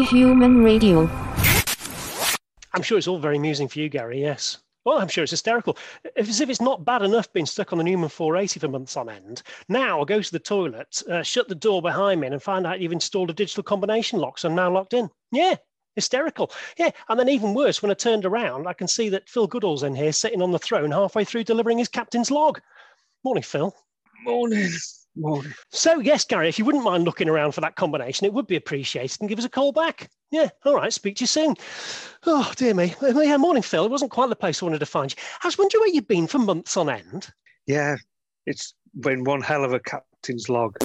Human Radio. I'm sure it's all very amusing for you, Gary, yes. Well, I'm sure it's hysterical. As if it's not bad enough being stuck on the Newman 480 for months on end. Now I'll go to the toilet, shut the door behind me and find out you've installed a digital combination lock, so I'm now locked in. Yeah, hysterical. Yeah, and then even worse, when I turned around, I can see that Phil Goodall's in here sitting on the throne halfway through delivering his captain's log. Morning, Phil. Morning. So, yes, Gary, if you wouldn't mind looking around for that combination, it would be appreciated, and give us a call back. Yeah, all right, speak to you soon. Oh, dear me. Yeah, morning, Phil. It wasn't quite the place I wanted to find you. I was wondering where you've been for months on end. Yeah, it's been one hell of a captain's log.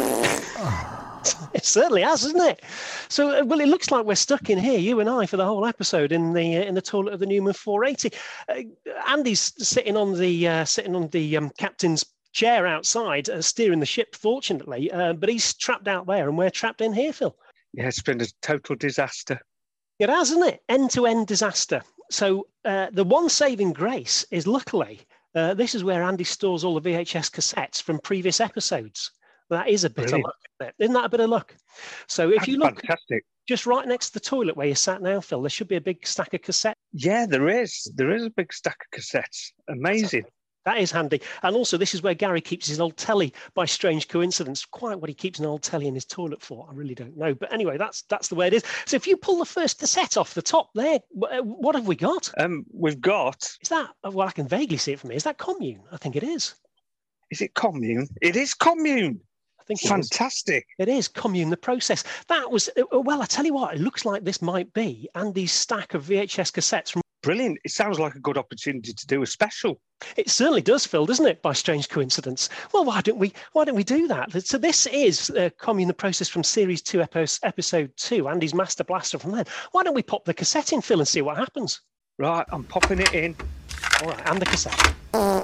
It certainly has, hasn't it? So, well, it looks like we're stuck in here, you and I, for the whole episode in the toilet of the Newman 480. Andy's sitting on the captain's chair outside, steering the ship, fortunately, but he's trapped out there, and we're trapped in here, Phil. Yeah, it's been a total disaster. It has, hasn't it? End-to-end disaster. So the one saving grace is, luckily, this is where Andy stores all the VHS cassettes from previous episodes. That is a bit of luck, isn't it? Isn't that a bit of luck? So if you look fantastic. Just right next to the toilet where you're sat now, Phil, there should be a big stack of cassettes. Yeah, there is. There is a big stack of cassettes. Amazing. That is handy. And also, this is where Gary keeps his old telly, by strange coincidence. Quite what he keeps an old telly in his toilet for, I really don't know. But anyway, that's the way it is. So if you pull the first cassette off the top there, what have we got? We've got... Is that... Well, I can vaguely see it from here. Is that Commune? I think it is. Is it Commune? It is Commune. I think fantastic. It is Commune, the process. That was... Well, I tell you what, it looks like this might be Andy's stack of VHS cassettes from... Brilliant. It sounds like a good opportunity to do a special. It certainly does, Phil, doesn't it, by strange coincidence? Well, why don't we do that? So this is Commune, the process from Series 2, Episode 2, Andy's Master Blaster from then. Why don't we pop the cassette in, Phil, and see what happens? Right, I'm popping it in. All right, and the cassette.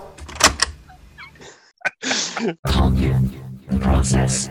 Commune, the process.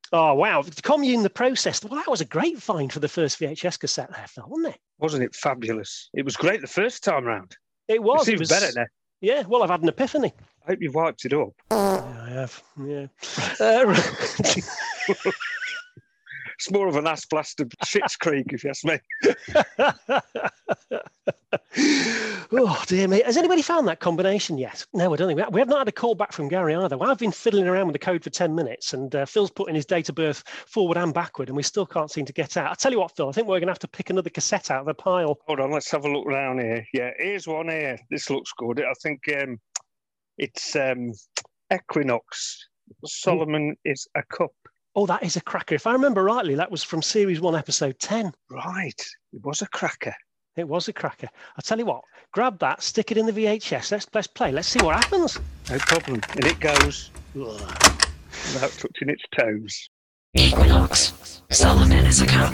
Oh, wow. Commune the Process. Well, that was a great find for the first VHS cassette there, Phil, wasn't it? Wasn't it fabulous? It was great the first time round. It was. It was better now. Yeah, well, I've had an epiphany. I hope you've wiped it up. Yeah, I have. Yeah. It's more of an ass blast of Schitt's Creek, if you ask me. Oh, dear me. Has anybody found that combination yet? No, I don't think we have not had a call back from Gary either. Well, I've been fiddling around with the code for 10 minutes and Phil's putting his date of birth forward and backward and we still can't seem to get out. I'll tell you what, Phil, I think we're going to have to pick another cassette out of the pile. Hold on, let's have a look round here. Yeah, here's one here. This looks good. I think it's Equinox. Solomon is a Cup. Oh, that is a cracker. If I remember rightly, that was from Series 1, Episode 10. Right. It was a cracker. It was a cracker. I'll tell you what, grab that, stick it in the VHS. Let's play. Let's see what happens. No problem. And it goes without touching its toes. Equinox. Solomon is a cup.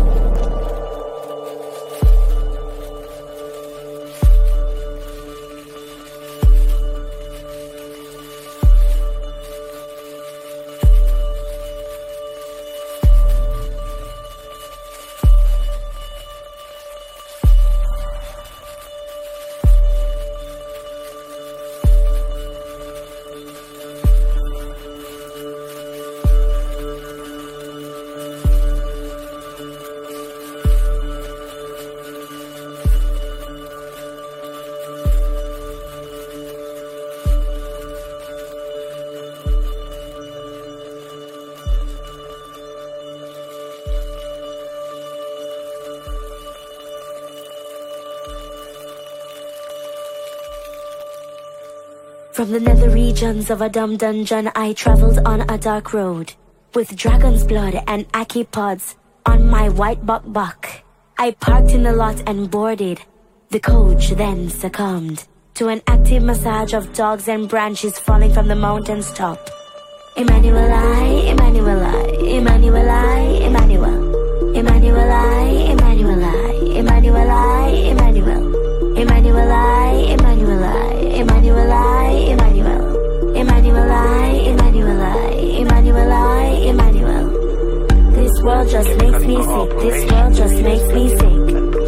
From the nether regions of a dumb dungeon, I traveled on a dark road with dragon's blood and Aki pods on my white buck. I parked in the lot and boarded. The coach then succumbed to an active massage of dogs and branches falling from the mountain's top. Emmanuel, Emmanuel, Emmanuel, Emmanuel, Emmanuel, Emmanuel, Emmanuel, Emmanuel, Emmanuel, Emmanuel, Emmanuel, Emmanuel, Emmanuel, Emmanuel, Emmanuel, Emmanuel. This world just makes me sick. This world just makes me sick.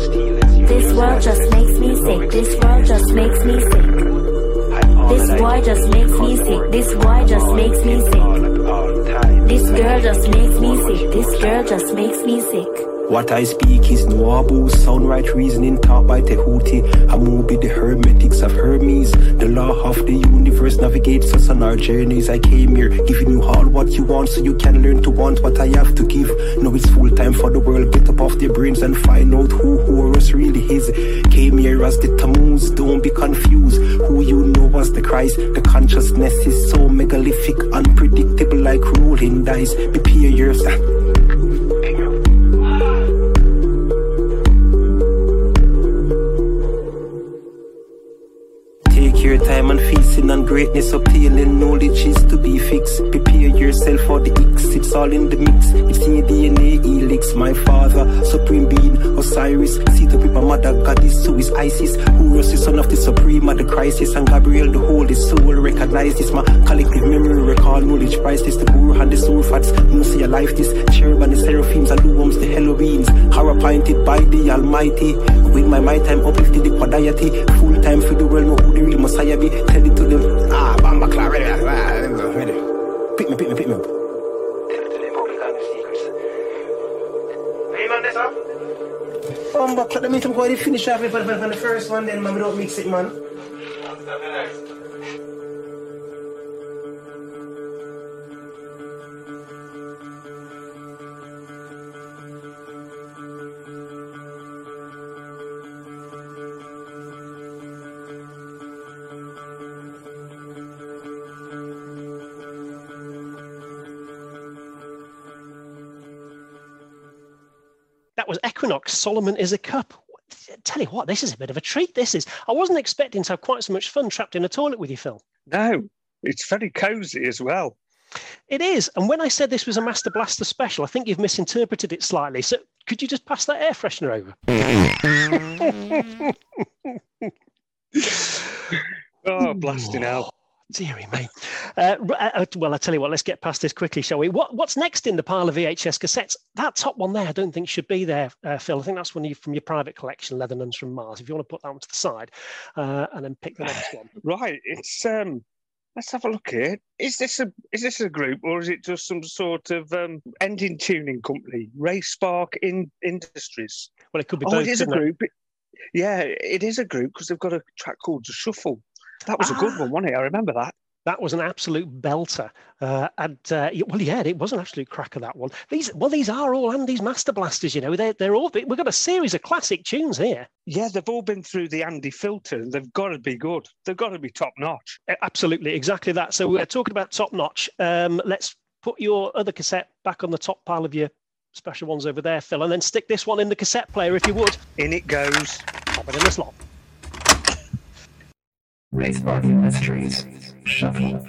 This world just makes me sick. This world just makes me sick. This boy just makes me sick. This boy just makes me sick. This girl just makes me sick. This girl just makes me sick. What I speak is no abuse, sound right reasoning taught by Tehuti. Amubi, the hermetics of Hermes. The law of the universe navigates us on our journeys. I came here giving you all what you want so you can learn to want what I have to give. Now it's full time for the world, get up off their brains and find out who Horus really is. Came here as the Tammuz, don't be confused. Who you know was the Christ. The consciousness is so megalithic, unpredictable like rolling dice. Prepare yourself. Your time and feasting on greatness, obtaining knowledge is to be fixed. Prepare yourself for the X, it's all in the mix. It's in your DNA, helix. My father, supreme being, Osiris. Seat of people, mother, goddess, who is Isis. Horus, the son of the supreme, at the crisis. And Gabriel, the holy soul, recognize this. My collective memory, recall knowledge, priceless. The guru and the soul fats, no see a life this. Cherub and the seraphims, and Luums, the Elohims. Horror appointed by the Almighty. With my mind time uplifted the quadiety. Full time for the world, know who the real Messiah be. Tell it to them. Bamba Clara, ready. Pick me up. Tell it to them public and the secrets. Hey man, this up? Bamba Clara, let me go ahead and finish off for the first one, then man, we don't mix it, man. That was Equinox, Solomon is a Cup. Tell you what, this is a bit of a treat, this is. I wasn't expecting to have quite so much fun trapped in a toilet with you, Phil. No, it's very cosy as well. It is. And when I said this was a Master Blaster special, I think you've misinterpreted it slightly. So could you just pass that air freshener over? Oh, blasting hell. Deary me. Well, I tell you what, let's get past this quickly, shall we? What's next in the pile of VHS cassettes? That top one there, I don't think should be there, Phil. I think that's one from your private collection, Leathermans from Mars. If you want to put that one to the side and then pick the next one. Right. It's let's have a look here. Is this a group or is it just some sort of engine tuning company? Ray Spark Industries. Well, it could be Oh, both. it is a group. Yeah, it is a group because they've got a track called The Shuffle. That was a good one, wasn't it? I remember that. That was an absolute belter. It was an absolute cracker, that one. These are all Andy's Master Blasters, you know. They're all. We've got a series of classic tunes here. Yeah, they've all been through the Andy filter and they've got to be good. They've got to be top notch. Absolutely, exactly that. So we're talking about top notch. Let's put your other cassette back on the top pile of your special ones over there, Phil, and then stick this one in the cassette player if you would. In it goes. Pop it in the slot. Ray Spark Industries. Shuffle.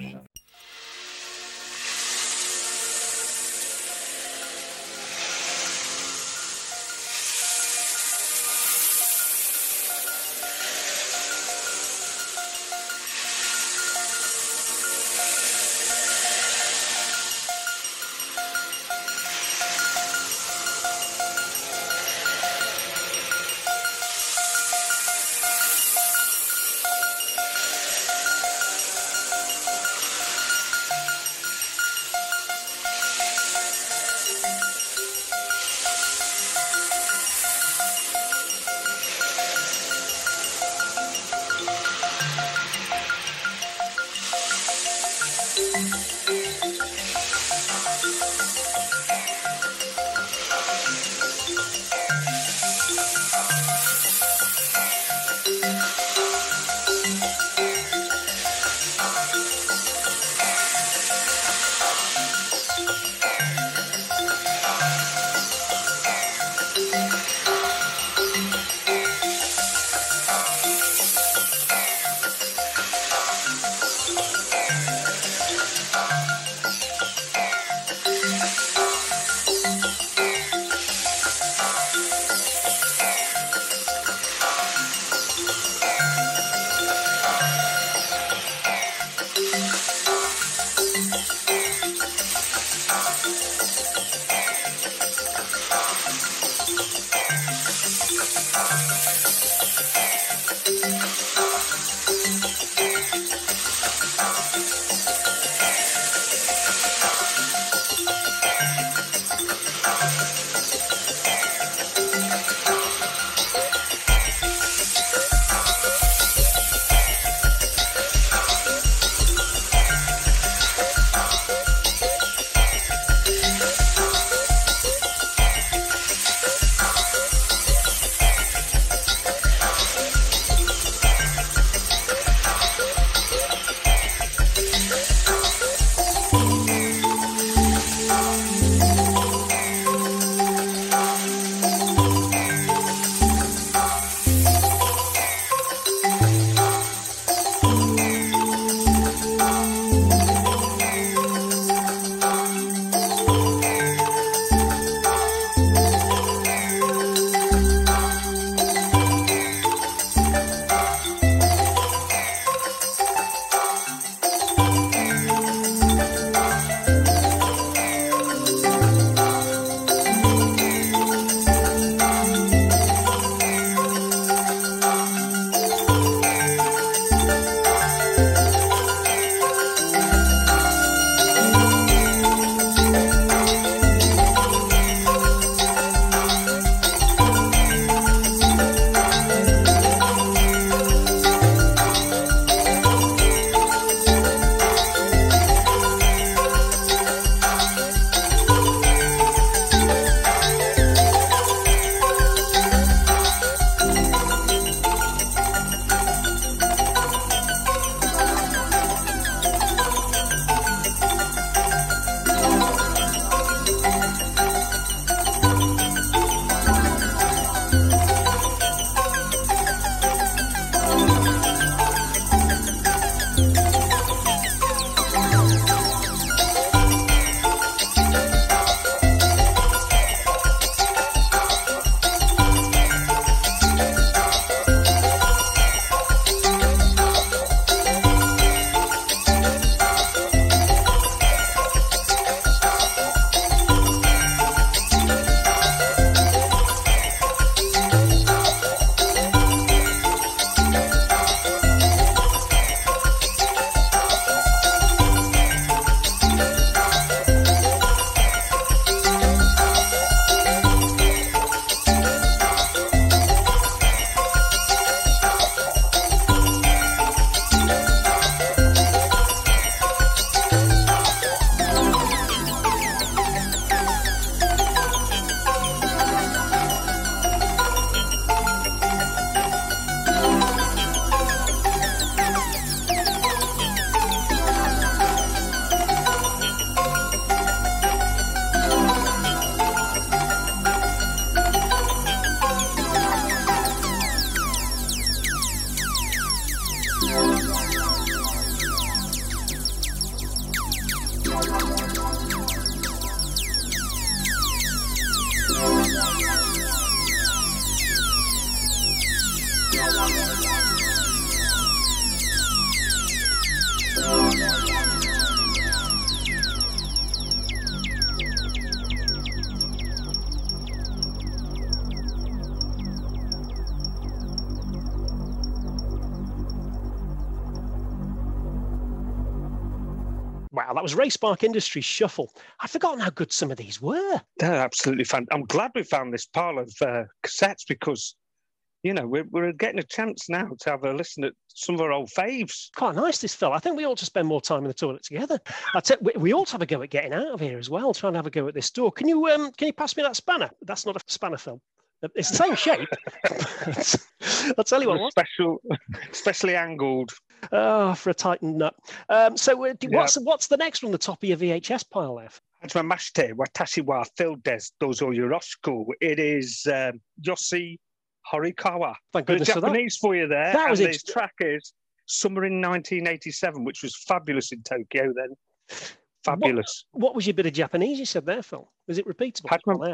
Wow, that was Ray Spark Industries Shuffle. I'd forgotten how good some of these were. They're absolutely fun. I'm glad we found this pile of cassettes because, you know, we're getting a chance now to have a listen at some of our old faves. Quite nice, this Phil. I think we ought to spend more time in the toilet together. We ought to have a go at getting out of here as well, trying to have a go at this door. Can you pass me that spanner? That's not a spanner, Phil. It's the same shape. I'll tell you what. Specially angled. Oh, for a tightened nut. What's the next on the top of your VHS pile there? Hajimemashite, watashi wa Phil Des dozo yoroshiku. It is Yoshi Horikawa. Thank goodness for that. Japanese for you there. That was and this track is Summer in 1987, which was fabulous in Tokyo then. Fabulous. What was your bit of Japanese you said there, Phil? Was it repeatable?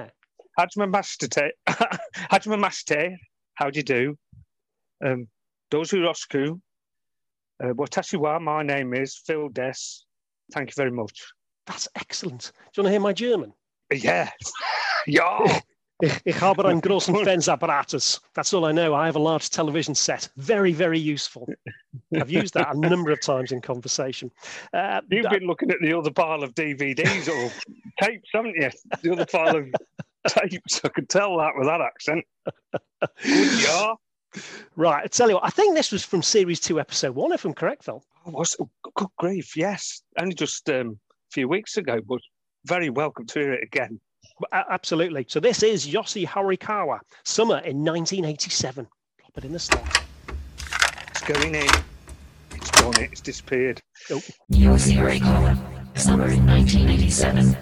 Hajimemashite, how do you do? Dozu Rosku. Watashi wa, my name is Phil Des. Thank you very much. That's excellent. Do you want to hear my German? Yeah. Yeah. Ich habe einen großen Fernsehapparatus. That's all I know. I have a large television set. Very, very useful. I've used that a number of times in conversation. You've been looking at the other pile of DVDs or tapes, haven't you? The other pile of tapes. I could tell that with that accent. Good, yeah. Right, I tell you what, I think this was from Series 2, Episode 1, if I'm correct, Phil. Good grief, yes. Only just a few weeks ago, but very welcome to hear it again. Absolutely. So this is Yoshi Horikawa, Summer in 1987. Drop it in the slot. It's going in. It's gone. It's disappeared. Oh. Yoshi Horikawa, Summer in 1987.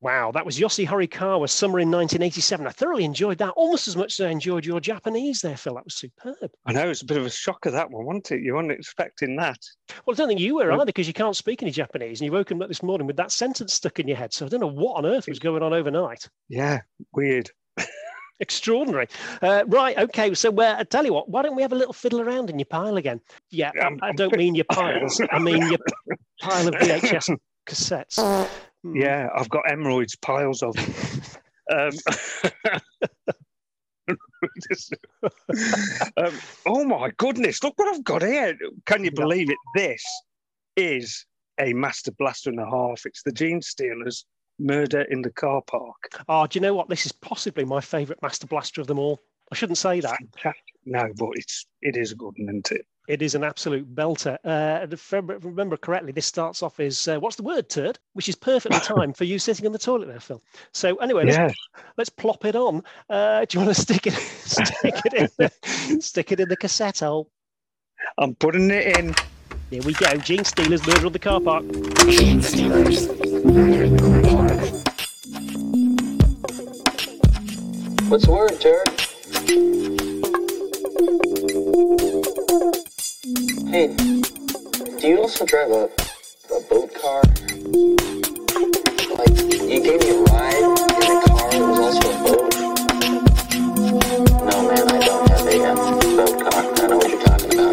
Wow, that was Yossi Horikawa, Summer in 1987. I thoroughly enjoyed that, almost as much as I enjoyed your Japanese there, Phil. That was superb. I know, it's a bit of a shocker, that one, wasn't it? You weren't expecting that. Well, I don't think you were either, because you can't speak any Japanese, and you woke up this morning with that sentence stuck in your head. So I don't know what on earth was going on overnight. Yeah, weird. Extraordinary. Right, okay, so I tell you what, why don't we have a little fiddle around in your pile again? Yeah, I don't mean your piles. I mean your pile of VHS cassettes. Yeah, I've got hemorrhoids, piles of them. Oh my goodness, look what I've got here. Can you believe it? This is a Master Blaster and a half. It's the Genestealers Murder in the Car Park. Oh, do you know what? This is possibly my favourite Master Blaster of them all. I shouldn't say that. Fantastic. No, but it is a good one, isn't it? It is an absolute belter. If I remember correctly, this starts off as, what's the word, turd? Which is perfectly timed for you sitting on the toilet there, Phil. So anyway, let's plop it on. Do you want to stick it in the cassette hole? I'm putting it in. Here we go. Genestealers Murder in the Car Park. Genestealers Murder in the Car Park. What's the word, turd? Hey, do you also drive a boat car? Like, you gave me a ride in a car that was also a boat? No, man, I don't have a boat car. I don't know what you're talking about.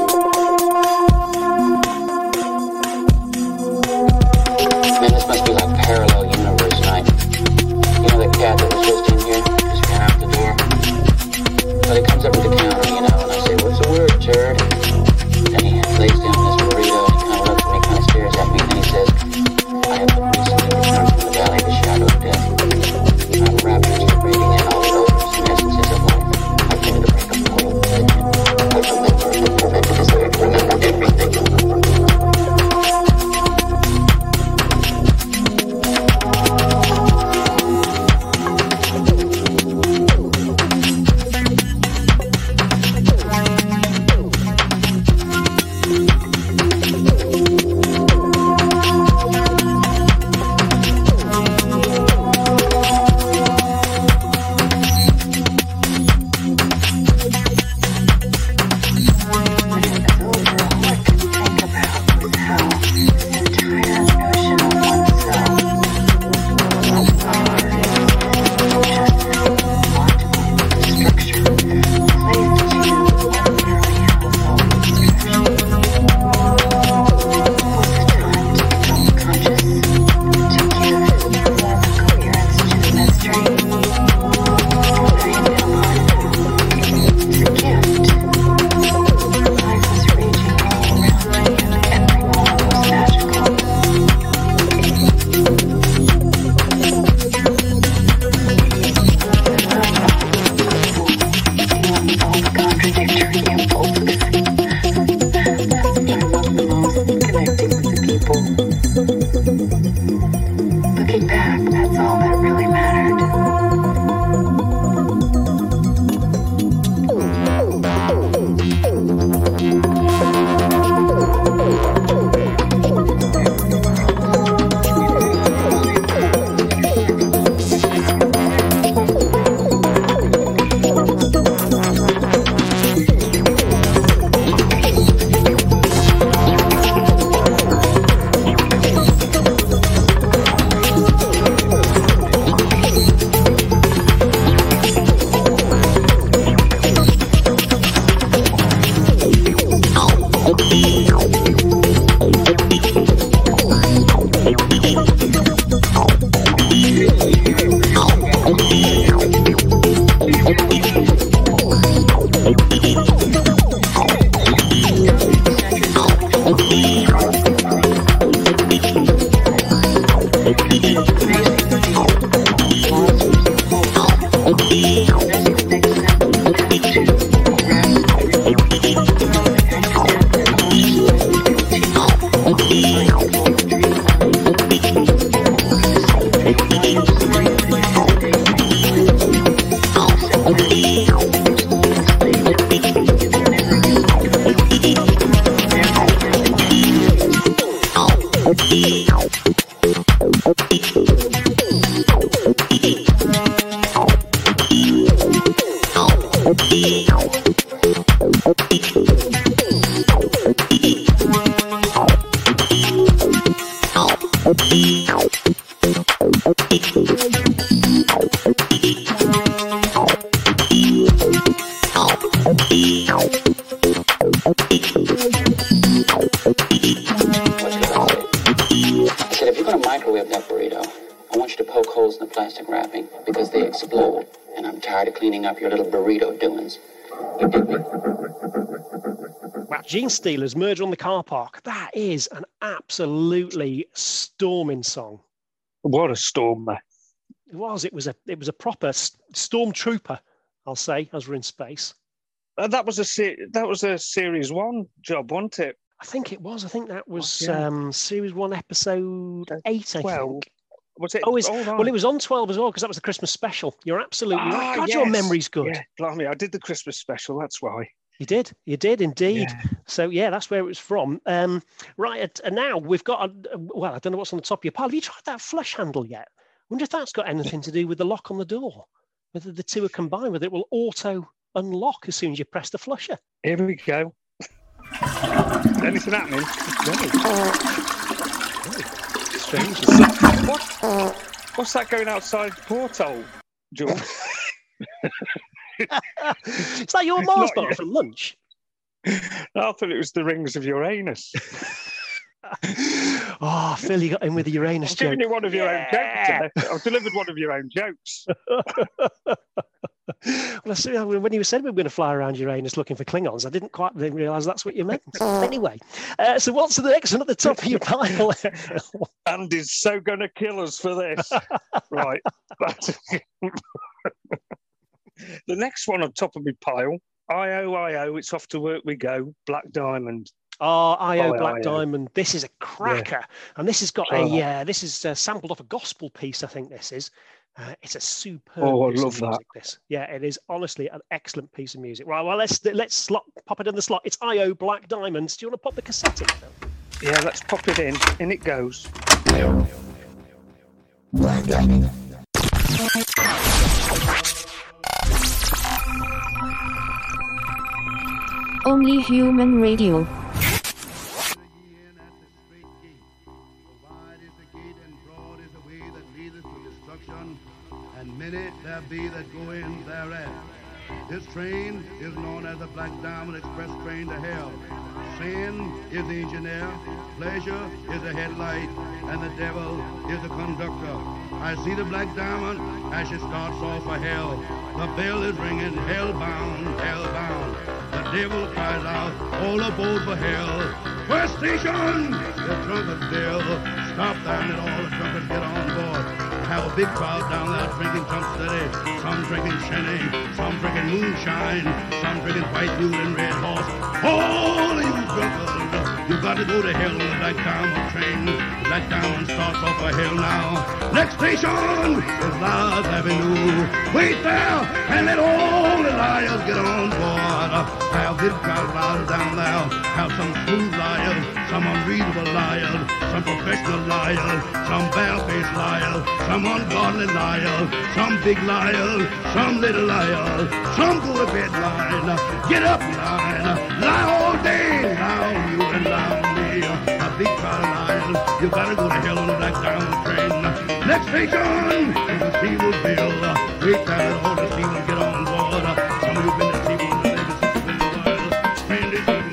Man, this must be like parallel universe night. You know that cat that was just in here? Just ran out the door? But he comes up to the counter, you know, and I say, what's the word, turd? And he lays down his burrito and he kind of looks at me, kind of stares at me, and then he says, I have recently returned from the valley of the shadow of death. I'm ravenously breathing in all the odors and essences of life. I've been to break a portal within you. But remember, because I remember everything. I said, if you're going to microwave that burrito, I want you to poke holes in the plastic wrapping because they explode. And I'm tired of cleaning up your little burrito doings. You dig me? Wow, Gene Stealers, Murder on the Car Park. That is an absolutely storming song. What a stormer. It was. It was a proper stormtrooper, I'll say, as we're in space. That was a series 1 job, wasn't it? I think it was. I think that was series 1, episode 8. 12. I think. Was it? Oh, well, it was on 12 as well because that was the Christmas special. You're absolutely right. God, yes. your memory's good. Yeah, blimey, I did the Christmas special. That's why. You did indeed. Yeah. So yeah, that's where it was from. Right, and now we've got. Well, I don't know what's on the top of your pile. Have you tried that flush handle yet? I wonder if that's got anything to do with the lock on the door. Whether the two are combined, whether it will auto unlock as soon as you press the flusher. Here we go. Anything happening? Strange. What's that going outside the porthole, George? Is that your Mars bar from lunch? I thought it was the rings of Uranus. Oh, Phil, you got in with the Uranus I've joke. given you one of your own jokes. I've delivered one of your own jokes. Well, I see, when you said we were going to fly around Uranus looking for Klingons, I didn't quite realise that's what you meant. Anyway, so what's the next one at the top of your pile? Andy's so going to kill us for this. Right. But the next one on top of my pile, I.O., it's off to work we go, Black Diamond. Oh, I.O. Black Diamond. This is a cracker. And this has got this is sampled off a gospel piece, I think this is. It's a superb piece of music, this. Yeah, it is honestly an excellent piece of music. Right, well, let's pop it in the slot. It's I.O. Black Diamonds. Do you want to pop the cassette in, Phil? Yeah, let's pop it in. In it goes. Black Diamond. Only Human Radio. And many there be that go in thereat. This train is known as the Black Diamond Express train to hell. Sin is the engineer, pleasure is the headlight, and the devil is the conductor. I see the Black Diamond as she starts off for hell. The bell is ringing, hellbound, hellbound. The devil cries out, all aboard for hell. First station, the trumpet bill. Stop there and let all the trumpets get on board. Have a big crowd down there drinking Trump Steady, some drinking Shenny, some drinking moonshine, some drinking White Mule and Red Horse. All of you drunkards, you got to go to hell on the Black Diamond train. Black Diamond starts off for hell now. Next station is Liars Avenue. Wait there and let all the liars get on board. Have big crowd riders down there. Have some smooth liars, some unreasonable liars, some professional liars, some bare-faced liars, some ungodly liars, some big liars, some little liars, some go to bed lying. Get up lying, lie all day, lie on you and lie on me. A big crowd of liars, you gotta go to hell on the Black Diamond train. Next station is the Steelville. Wait there and all the Steelers get on board. Some of you been to Steelville, the Navy Super in the world. Train this evening.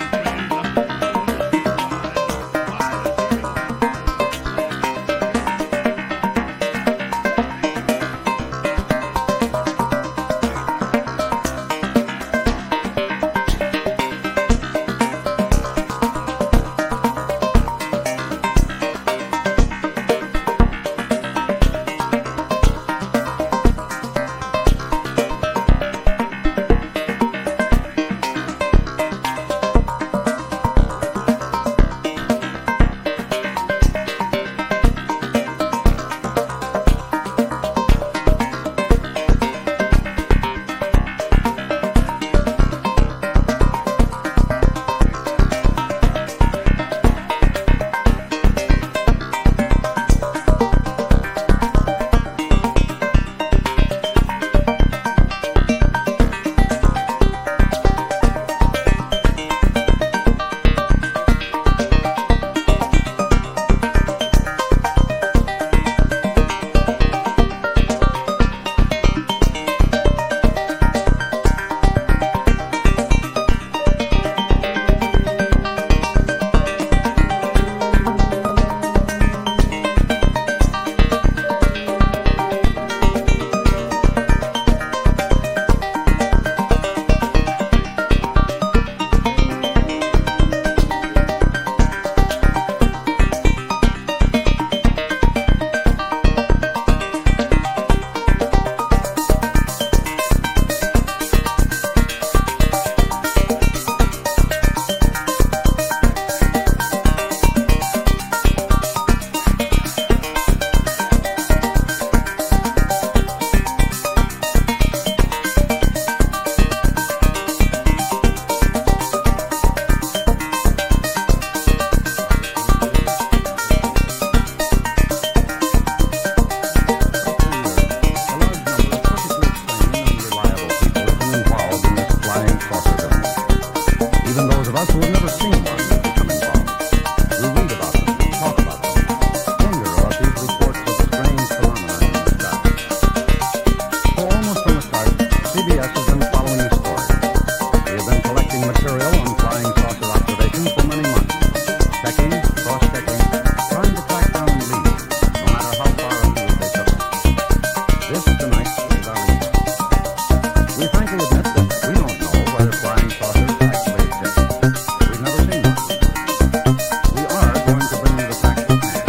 checking, trying to track down leads, no matter how far afield they took them. This, tonight, is our reason. We frankly admit that we don't know whether flying saucers actually exist. We've never seen one. We are going to bring you the facts at hand.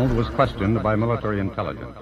Arnold was questioned by military intelligence.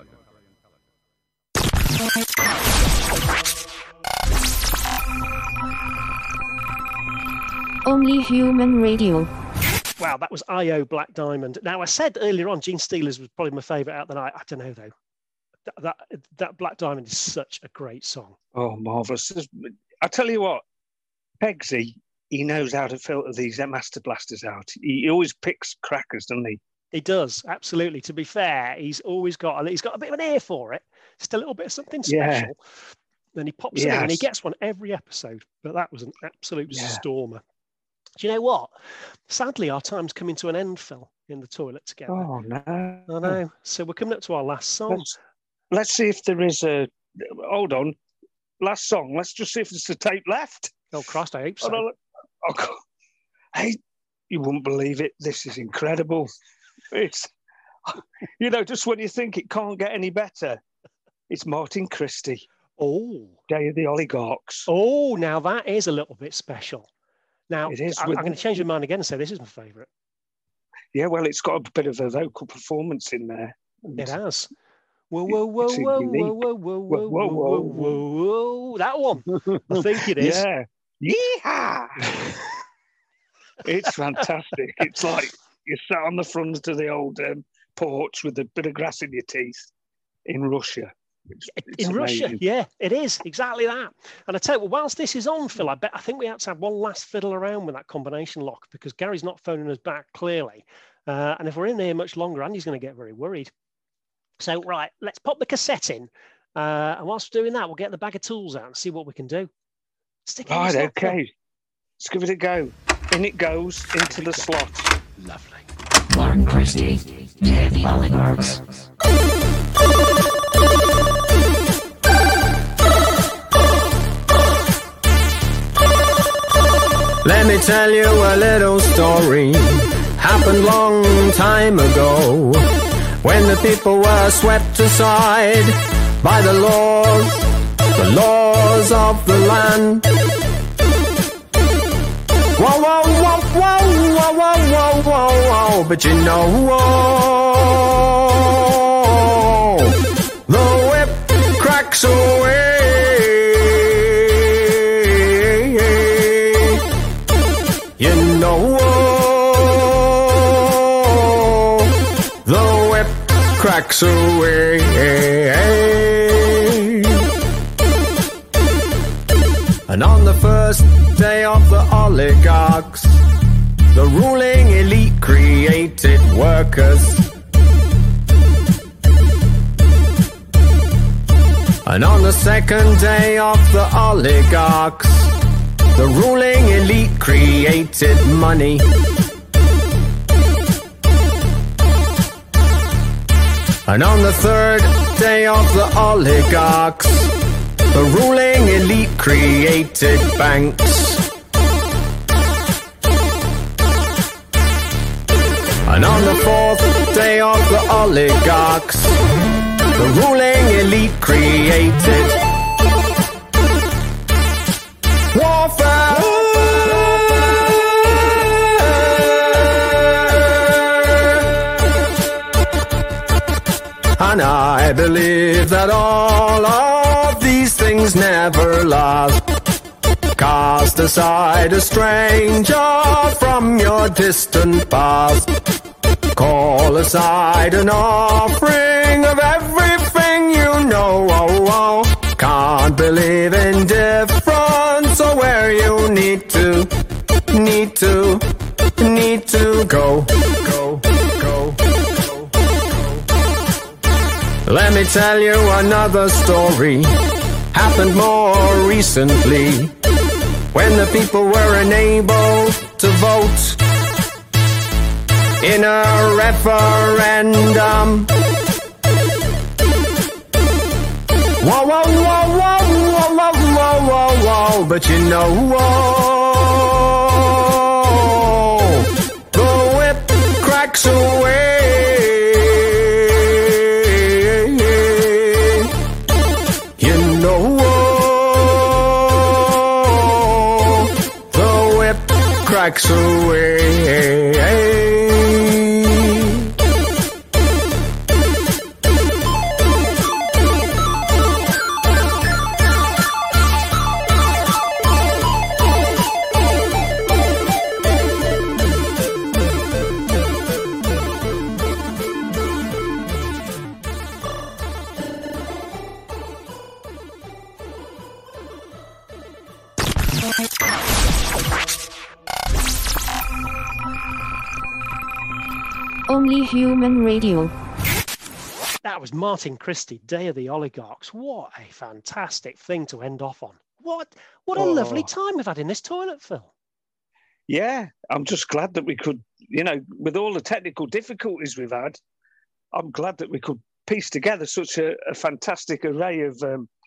Only Human Radio. Wow, that was I.O. Black Diamond. Now, I said earlier on, Gene Stealers was probably my favourite out of the night. I don't know, though. That Black Diamond is such a great song. Oh, marvellous. I tell you what, Pegsy, he knows how to filter these Master Blasters out. He always picks crackers, doesn't he? He does, absolutely. To be fair, he's got a bit of an ear for it. Just a little bit of something special. Yeah. Then he pops it in and he gets one every episode. But that was an absolute stormer. Do you know what? Sadly, our time's coming to an end, Phil, in the toilet together. Oh, no. I know. So we're coming up to our last song. Let's see if there is a... Hold on. Last song. Let's just see if there's a tape left. Oh, Christ, I hope so. Hey, you wouldn't believe it. This is incredible. It's... just when you think it can't get any better, it's Martin Christie. Oh. Day of the Oligarchs. Oh, now that is a little bit special. Now, it is I'm going to change my mind again and say this is my favourite. Yeah, well, it's got a bit of a vocal performance in there. It has. Whoa, whoa, whoa, whoa, whoa, whoa, whoa, whoa, whoa, whoa, that one. I think it is. Yeah. Yeehaw! It's fantastic. It's like you sat on the front of the old porch with a bit of grass in your teeth in Russia. It's in amazing. Russia, yeah, it is exactly that. And I tell you, whilst this is on, Phil, I think we have to have one last fiddle around with that combination lock because Gary's not phoning us back clearly. And if we're in here much longer, Andy's going to get very worried. So, right, let's pop the cassette in. And whilst we're doing that, we'll get the bag of tools out and see what we can do. Stick it in the slot, okay. Phil. Let's give it a go. In it goes into the slot. Lovely. Martin Christie, Day of the Oligarchs. Let me tell you a little story. Happened long time ago, when the people were swept aside by the laws of the land. Whoa, whoa, whoa, whoa, whoa, whoa, whoa, whoa, whoa. But you know, the whip cracks away. You know, the whip cracks away. And on the first day of the oligarchs, the ruling elite created workers. And on the second day of the oligarchs, the ruling elite created money. And on the third day of the oligarchs, the ruling elite created banks. And on the fourth day of the oligarchs, the ruling elite created warfare. And I believe that all of these things never last. Cast aside a stranger from your distant past. Call aside an offering of everything you know. Oh, oh. Can't believe in difference or where you need to go. Let me tell you another story. Happened more recently, when the people were unable to vote in a referendum. Whoa, whoa, whoa, whoa, whoa, whoa, whoa, whoa, whoa. But you know, the whip cracks away. You know, the whip cracks away. Only Human Radio. That was Martin Christie, Day of the Oligarchs. What a fantastic thing to end off on. What a lovely time we've had in this toilet, Phil. Yeah, I'm just glad that we could, with all the technical difficulties we've had, I'm glad that we could piece together such a fantastic array of,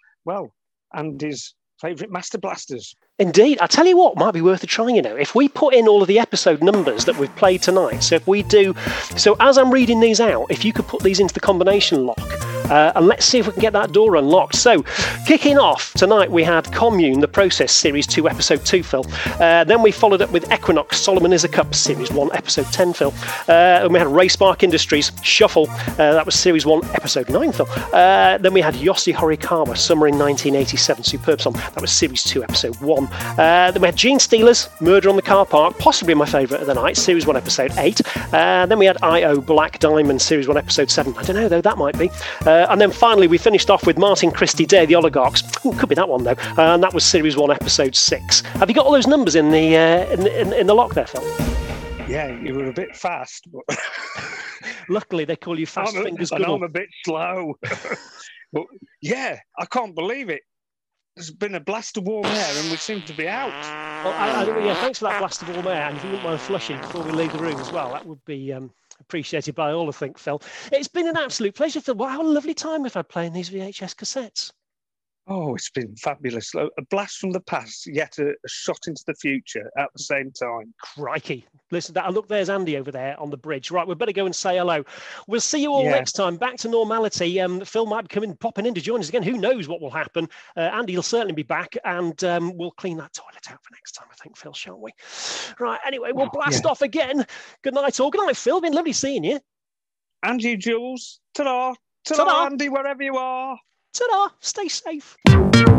Andy's favourite Master Blasters. Indeed. I tell you what, might be worth a try, if we put in all of the episode numbers that we've played tonight. So as I'm reading these out, if you could put these into the combination lock, and let's see if we can get that door unlocked. So, kicking off tonight, we had Commune, The Process, Series 2, Episode 2, Phil. Then we followed up with Equinox, Solomon is a Cup, Series 1, Episode 10, Phil. And we had Racemark Industries, Shuffle, that was Series 1, Episode 9, Phil. Then we had Yossi Horikawa, Summer in 1987, superb song. That was Series 2, Episode 1. Then we had Gene Stealers, Murder on the Car Park, possibly my favourite of the night, Series 1, Episode 8. Then we had I.O. Black Diamond, Series 1, Episode 7. I don't know, though, that might be. And then finally, we finished off with Martin Christie, Day of the Oligarchs. Ooh, could be that one, though. And that was Series 1, Episode 6. Have you got all those numbers in the in the lock there, Phil? Yeah, you were a bit fast. But luckily, they call you Fast Fingers Good. I'm a bit slow. But yeah, I can't believe it. There's been a blast of warm air and we seem to be out. Well, thanks for that blast of warm air. And if you wouldn't mind flushing before we leave the room as well, that would be appreciated by all, I think, Phil. It's been an absolute pleasure, Phil. Wow, what a lovely time we've had playing these VHS cassettes. Oh, it's been fabulous. A blast from the past, yet a shot into the future at the same time. Crikey. Listen, look, there's Andy over there on the bridge. Right, we better go and say hello. We'll see you all next time. Back to normality. Phil might be popping in to join us again. Who knows what will happen? Andy will certainly be back, and we'll clean that toilet out for next time, I think, Phil, shan't we? Right, anyway, we'll blast off again. Good night, all. Good night, Phil. Been lovely seeing you. And you, Jules. Ta-da. Ta-da, Andy, wherever you are. Ta-da. Stay safe.